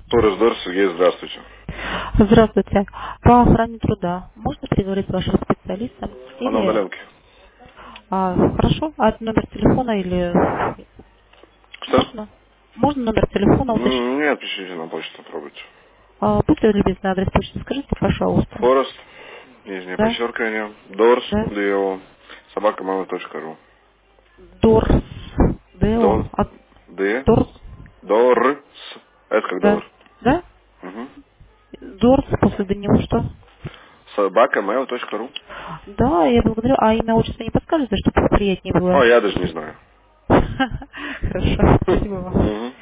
Торрес Сергей, здравствуйте. Здравствуйте. По охране труда. Можно переговорить с вашим специалистом? Она на Или... удаленке. хорошо. А это номер телефона или... Что? Можно? Можно номер телефона уточнить? Нет, пишите на почту, пробуйте. Будьте любезны, адрес почты скажите, пожалуйста. Форест, нижнее Да? подчеркивание, Дорс, Да? ДО, собакамама.ру. Дорс. До, ДО. Д, Дорс. Дорс, это как Да. доллар. Да? Угу. Дорс после до него что? Собакамама.ру. Да, я благодарю. А имя отчество не подскажете, чтобы приятнее было? О, я даже не знаю. Хорошо. Спасибо вам. Угу.